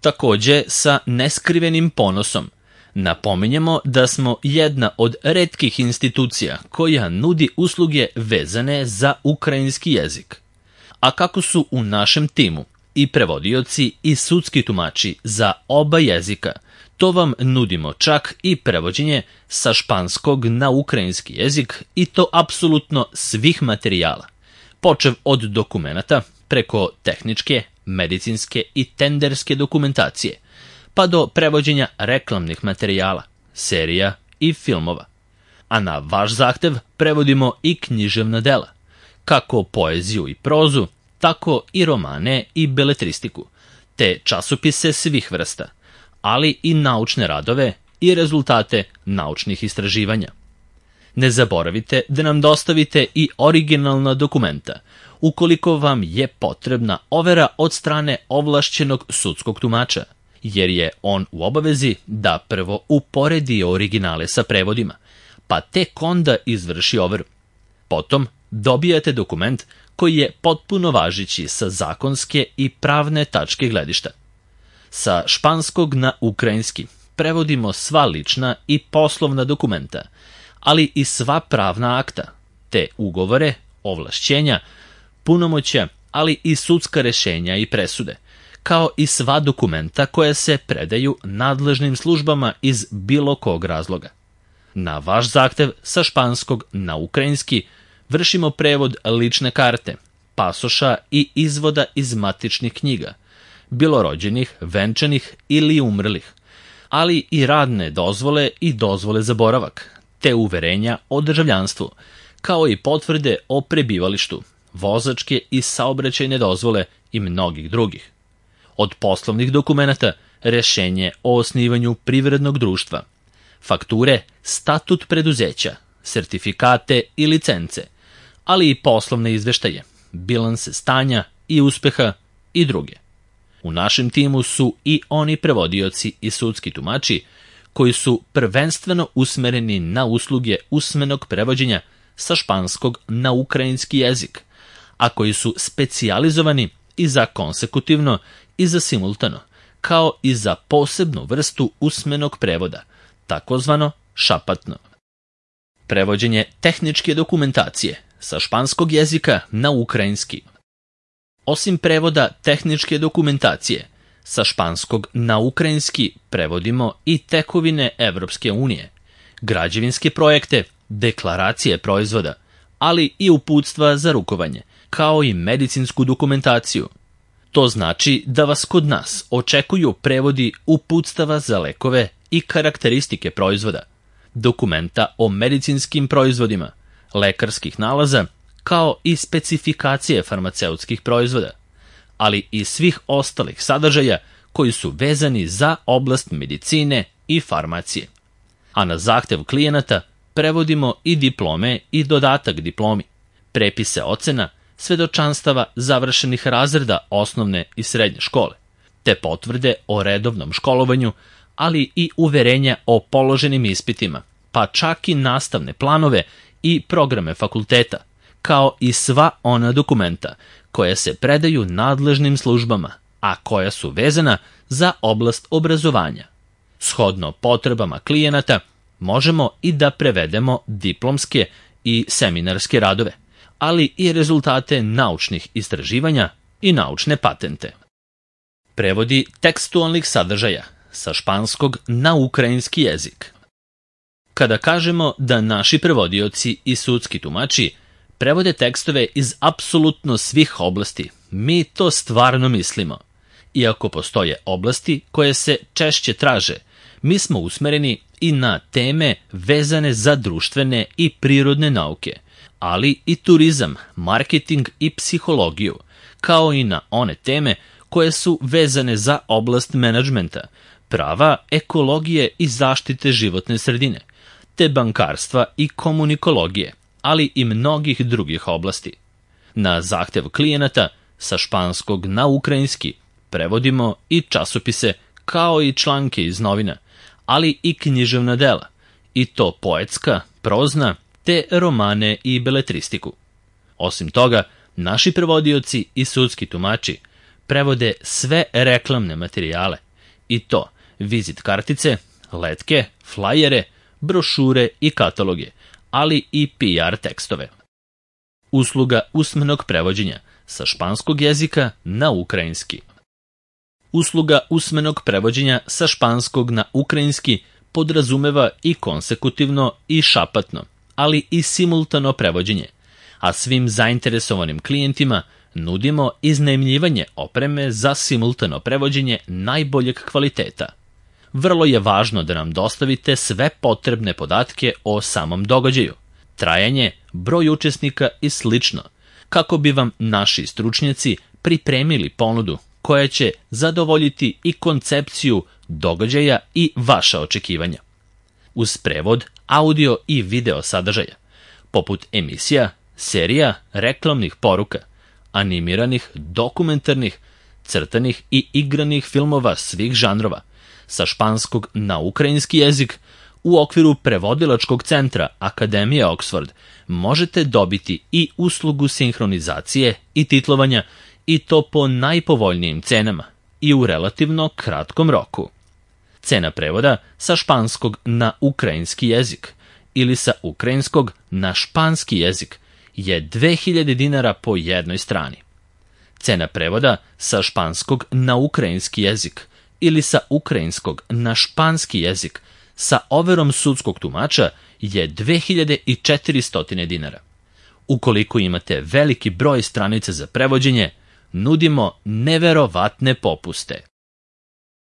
Takođe, sa neskrivenim ponosom, napominjemo da smo jedna od retkih institucija koja nudi usluge vezane za ukrajinski jezik. A kako su u našem timu i prevodioci i sudski tumači za oba jezika, to vam nudimo čak i prevođenje sa španskog na ukrajinski jezik i to apsolutno svih materijala, počev od dokumenata preko tehničke, medicinske i tenderske dokumentacije, pa do prevođenja reklamnih materijala, serija i filmova. A na vaš zahtev prevodimo i književna dela, kako poeziju i prozu, tako i romane i beletristiku, te časopise svih vrsta, ali i naučne radove i rezultate naučnih istraživanja. Ne zaboravite da nam dostavite i originalna dokumenta, ukoliko vam je potrebna overa od strane ovlašćenog sudskog tumača, jer je on u obavezi da prvo uporedi originale sa prevodima, pa tek onda izvrši overu. Potom dobijate dokument koji je potpuno važeći sa zakonske i pravne tačke gledišta. Sa španskog na ukrajinski prevodimo sva lična i poslovna dokumenta, ali i sva pravna akta, te ugovore, ovlašćenja, punomoćja, ali i sudska rešenja i presude, kao i sva dokumenta koja se predaju nadležnim službama iz bilo kog razloga. Na vaš zahtev sa španskog na ukrajinski vršimo prevod lične karte, pasoša i izvoda iz matičnih knjiga, bilo rođenih, venčanih ili umrlih, ali i radne dozvole i dozvole za boravak, te uverenja o državljanstvu, kao i potvrde o prebivalištu, vozačke i saobraćajne dozvole i mnogih drugih. Od poslovnih dokumenata rešenje o osnivanju privrednog društva, fakture, statut preduzeća, sertifikate i licence, ali i poslovne izveštaje, bilanse stanja i uspeha i druge. U našem timu su i oni prevodioci i sudski tumači koji su prvenstveno usmereni na usluge usmenog prevođenja sa španskog na ukrajinski jezik, a koji su specijalizovani i za konsekutivno i za simultano, kao i za posebnu vrstu usmenog prevoda, takozvano šapatno. Prevođenje tehničke dokumentacije sa španskog jezika na ukrajinski. Osim prevoda tehničke dokumentacije, sa španskog na ukrajinski prevodimo i tekovine Evropske unije, građevinske projekte, deklaracije proizvoda, ali i uputstva za rukovanje, kao i medicinsku dokumentaciju. To znači da vas kod nas očekuju prevodi uputstava za lekove i karakteristike proizvoda, dokumenta o medicinskim proizvodima, lekarskih nalaza, kao i specifikacije farmaceutskih proizvoda, ali i svih ostalih sadržaja koji su vezani za oblast medicine i farmacije. A na zahtev klijenata prevodimo i diplome i dodatak diplomi, prepise ocena, svedočanstava završenih razreda osnovne i srednje škole, te potvrde o redovnom školovanju, ali i uverenja o položenim ispitima, pa čak i nastavne planove i programe fakulteta, kao i sva ona dokumenta koja se predaju nadležnim službama, a koja su vezana za oblast obrazovanja. Shodno potrebama klijenata možemo i da prevedemo diplomske i seminarske radove, ali i rezultate naučnih istraživanja i naučne patente. Prevodi tekstualnih sadržaja sa španskog na ukrajinski jezik. Kada kažemo da naši prevodioci i sudski tumači prevode tekstove iz apsolutno svih oblasti, mi to stvarno mislimo. Iako postoje oblasti koje se češće traže, mi smo usmereni i na teme vezane za društvene i prirodne nauke, ali i turizam, marketing i psihologiju, kao i na one teme koje su vezane za oblast menadžmenta, prava, ekologije i zaštite životne sredine, te bankarstva i komunikologije, ali i mnogih drugih oblasti. Na zahtev klijenata sa španskog na ukrajinski prevodimo i časopise kao i članke iz novina, ali i književna dela, i to poetska, prozna, te romane i beletristiku. Osim toga, naši prevodioci i sudski tumači prevode sve reklamne materijale, i to vizit kartice, letke, flajere, brošure i kataloge, ali i PR tekstove. Usluga usmenog prevođenja sa španskog jezika na ukrajinski. Usluga usmenog prevođenja sa španskog na ukrajinski podrazumeva i konsekutivno i šapatno, ali i simultano prevođenje, a svim zainteresovanim klijentima nudimo iznajmljivanje opreme za simultano prevođenje najboljeg kvaliteta. Vrlo je važno da nam dostavite sve potrebne podatke o samom događaju, trajanje, broj učesnika i slično, kako bi vam naši stručnjaci pripremili ponudu koja će zadovoljiti i koncepciju događaja i vaša očekivanja. Uz prevod audio i video sadržaja, poput emisija, serija, reklamnih poruka, animiranih, dokumentarnih, crtanih i igranih filmova svih žanrova, sa španskog na ukrajinski jezik, u okviru prevodilačkog centra Akademije Oxford možete dobiti i uslugu sinhronizacije i titlovanja, i to po najpovoljnijim cenama i u relativno kratkom roku. Cena prevoda sa španskog na ukrajinski jezik ili sa ukrajinskog na španski jezik je 2000 dinara po jednoj strani. Cena prevoda sa španskog na ukrajinski jezik ili sa ukrajinskog na španski jezik sa overom sudskog tumača je 2400 dinara. Ukoliko imate veliki broj stranica za prevođenje, nudimo neverovatne popuste.